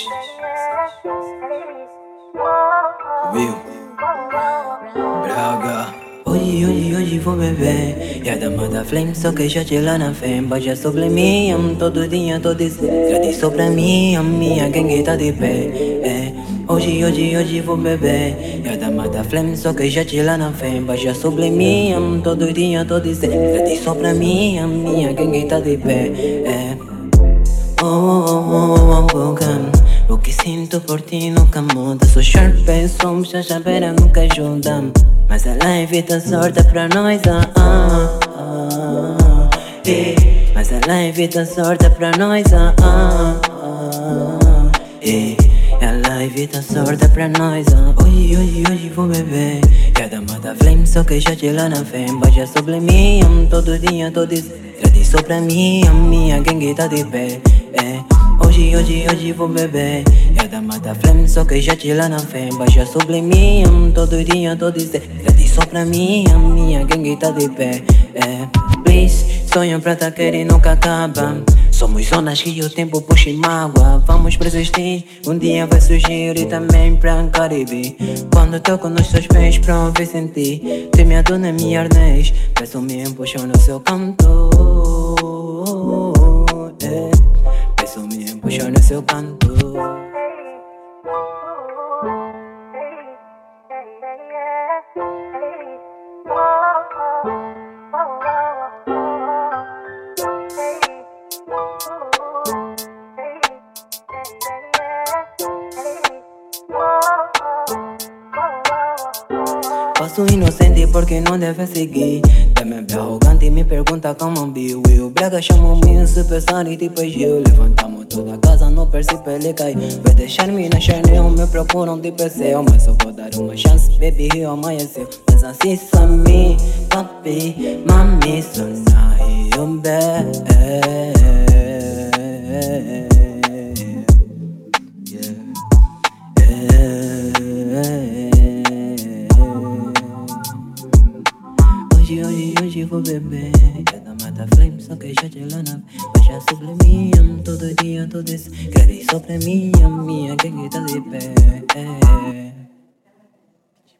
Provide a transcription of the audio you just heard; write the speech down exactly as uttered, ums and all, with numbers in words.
Viu? Braga. Hoje, hoje, hoje vou beber. Já da manda flame, só que já te lá na fém. Baixa sobre mim, todo dia, todo dia. Grátis só pra mim, a minha gangue tá de pé. É. Hoje, hoje, hoje vou beber. Já da manda flame, só que já te lá na fém. Baixa sobre mim, todo dia, todo dia. Grátis só pra mim, a minha gangue tá de pé. É. Oh, oh, oh, oh, oh, oh, o que sinto por ti nunca muda. Sou sharp, somos já chaveira, nunca ajuda. Mas a live tá sorte pra nós, ah, ah, ah, eh. Mas a live tá sorte pra nós, ah, ah, ah, eh. A live tá sorte pra nós, ah. Hoje, hoje, hoje vou beber. Já da mata flame, só que já te lá na fém. Baixa sobre mim, todo dia, todo dia. Grátis só pra mim, a minha gangue tá de pé. É. Hoje, hoje, hoje vou beber. É da mata flame, só que já te lá na fé. Baixa sobre mim, todo dia, todo dia. Grátis só pra mim, a minha gangue tá de pé. É. Please, sonho pra tá querendo nunca acaba. Somos ondas que o tempo puxa e mágoa. Vamos persistir, um dia vai surgir e também pra Caribe. Quando toco nos teus pés pra ouvir sentir. Semeado na minha arnês, peço-me puxar no seu canto. É. Peço-me puxar no seu canto. Passo inocente porque não deve seguir. Também bem arrogante e me pergunta como viu. E o Braga chamou-me super e depois eu levantamos toda a casa, não percebo ele cair. Vai deixar-me na Chanel, me procuram de P C. Mas eu vou dar uma chance, baby, eu amanheceu. Mas assim só me, papi, mami, so now you back. Hoje, hoje, hoje vou beber. Já da mata flame, só que já te lá na. Baixa sobre mim, todo dia, todo dia. Grátis só pra mim, a minha gangue tá de pé.